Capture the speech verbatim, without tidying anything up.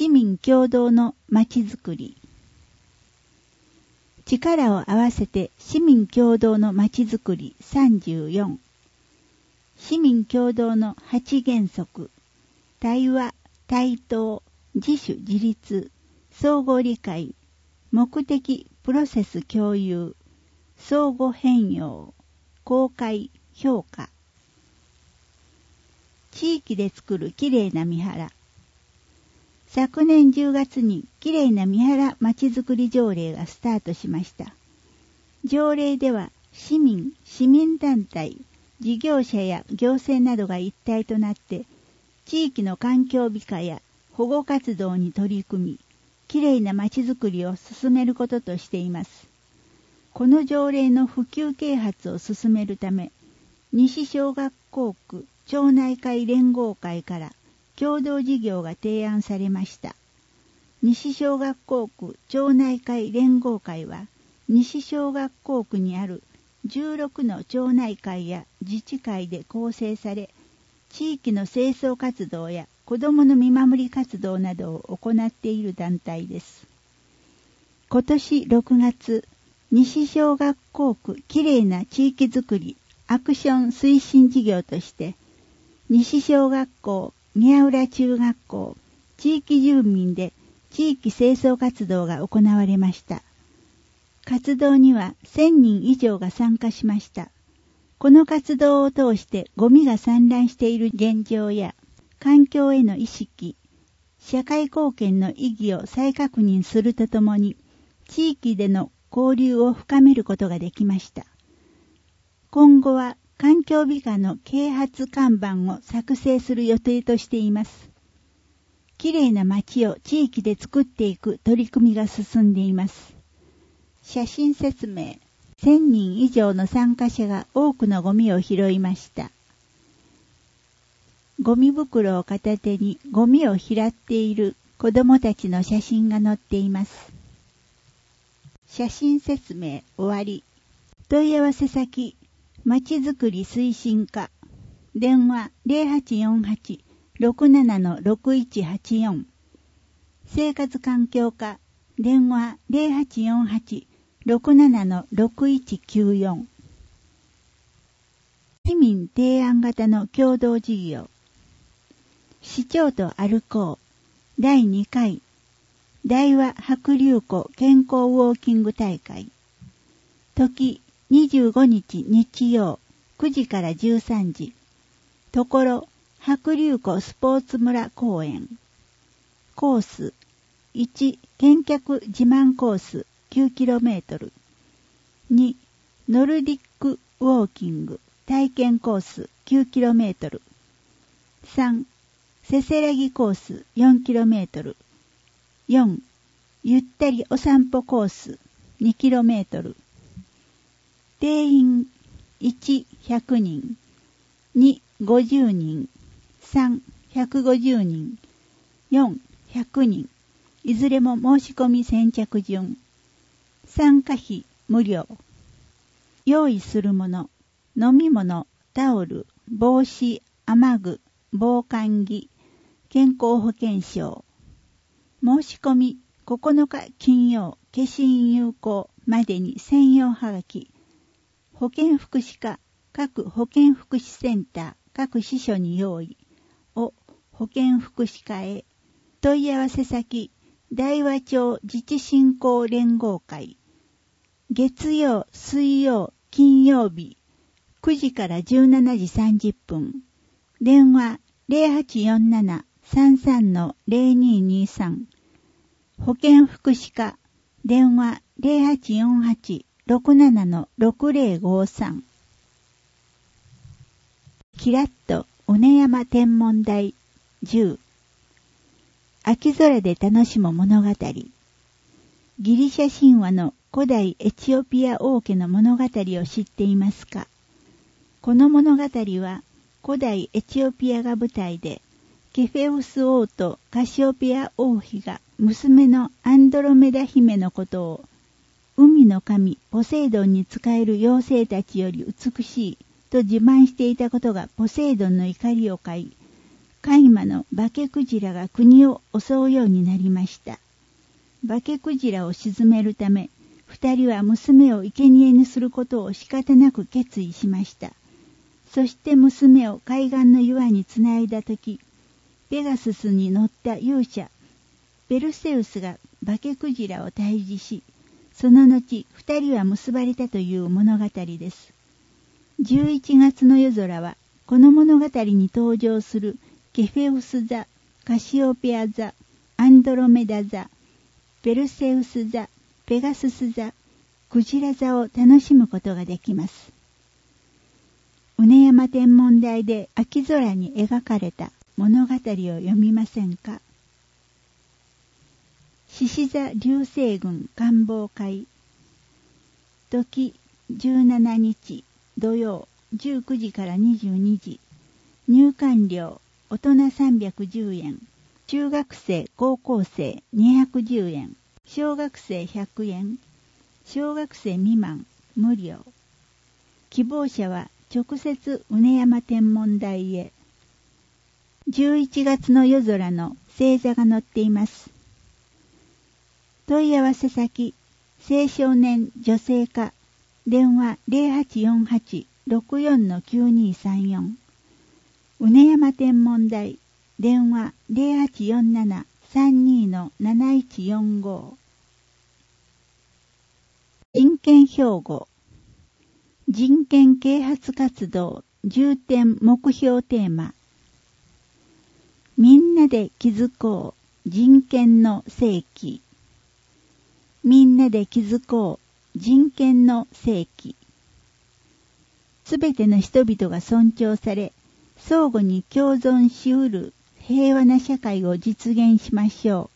市民共同のまちづくり。力を合わせて市民共同のまちづくりさんじゅうよん。市民共同のはち原則。対話、対等、自主自立、相互理解、目的プロセス共有、相互変容、公開、評価。地域で作るきれいな見原。昨年じゅうがつにきれいな見原まちづくり条例がスタートしました。条例では市民、市民団体、事業者や行政などが一体となって地域の環境美化や保護活動に取り組み、きれいなまちづくりを進めることとしています。この条例の普及啓発を進めるため、西小学校区町内会連合会から共同事業が提案されました。西小学校区町内会連合会は、西小学校区にあるじゅうろくの町内会や自治会で構成され、地域の清掃活動や子どもの見守り活動などを行っている団体です。今年ろくがつ、西小学校区きれいな地域づくりアクション推進事業として、西小学校、宮浦中学校、地域住民で地域清掃活動が行われました。活動にはせんにん以上が参加しました。この活動を通してゴミが散乱している現状や環境への意識、社会貢献の意義を再確認するとともに、地域での交流を深めることができました。今後は環境美化の啓発看板を作成する予定としています。きれいな街を地域で作っていく取り組みが進んでいます。写真説明。せんにん以上の参加者が多くのゴミを拾いました。ゴミ袋を片手にゴミを拾っている子どもたちの写真が載っています。写真説明終わり。問い合わせ先、まちづくり推進課、電話 ゼロはちよんはち ろくなな ろくいちはちよん、生活環境課、電話 ゼロはちよんはち ろくなな ろくいちきゅうよん。市民提案型の共同事業、市長と歩こうだいにかい大和白竜湖健康ウォーキング大会、時にじゅうごにち日曜くじからじゅうさんじ、ところ白竜湖スポーツ村公園、コースいち見客自慢コース きゅうキロメートル、にノルディックウォーキング体験コース きゅうキロメートル、さんせせらぎコース よんキロメートル、よんゆったりお散歩コース にキロメートル、定員いち、ひゃくにん、に、ごじゅうにん、さん、ひゃくごじゅうにん、よん、ひゃくにん、いずれも申し込み先着順。参加費無料。用意するもの、飲み物、タオル、帽子、雨具、防寒着、健康保険証。申し込みここのか金曜、消印有効までに専用はがき。保健福祉課、各保健福祉センター、各支所に用意を保健福祉課へ。問い合わせ先、大和町自治振興連合会。月曜、水曜、金曜日、くじからじゅうしちじさんじゅっぷん。電話 ゼロはちよんなな さんさん ゼロににさん。保健福祉課、電話 ゼロはちよんはち ろくなな ろくゼロごさん。キラッと尾根山天文台じゅう。秋空で楽しむ物語。ギリシャ神話の古代エチオピア王家の物語を知っていますか？この物語は古代エチオピアが舞台で、ケフェウス王とカシオペア王妃が娘のアンドロメダ姫のことを海の神ポセイドンに仕える妖精たちより美しいと自慢していたことがポセイドンの怒りを買い、 海馬の化けクジラが国を襲うようになりました。化けクジラを鎮めるため、二人は娘を生贄にすることを仕方なく決意しました。そして娘を海岸の岩につないだとき、ペガススに乗った勇者、ペルセウスが化けクジラを退治し、その後二人は結ばれたという物語です。じゅういちがつの夜空は、この物語に登場するケフェウス座、カシオペア座、アンドロメダ座、ペルセウス座、ペガスス座、クジラ座を楽しむことができます。畝山天文台で秋空に描かれた物語を読みませんか。獅子座流星群観望会。時じゅうしちにち土曜じゅうくじからにじゅうにじ。入館料大人さんびゃくじゅうえん。中学生高校生にひゃくじゅうえん。小学生ひゃくえん。小学生未満無料。希望者は直接畝山天文台へ。じゅういちがつの夜空の星座が載っています。問い合わせ先、青少年女性課、電話 ゼロはちよんはち ろくよん きゅうにさんよん。畝山天文台、電話 ゼロはちよんなな さんに なないちよんご。人権標語。人権啓発活動重点目標テーマ。みんなで気づこう人権の世紀。みんなで気づこう人権の世紀。すべての人々が尊重され、相互に共存しうる平和な社会を実現しましょう。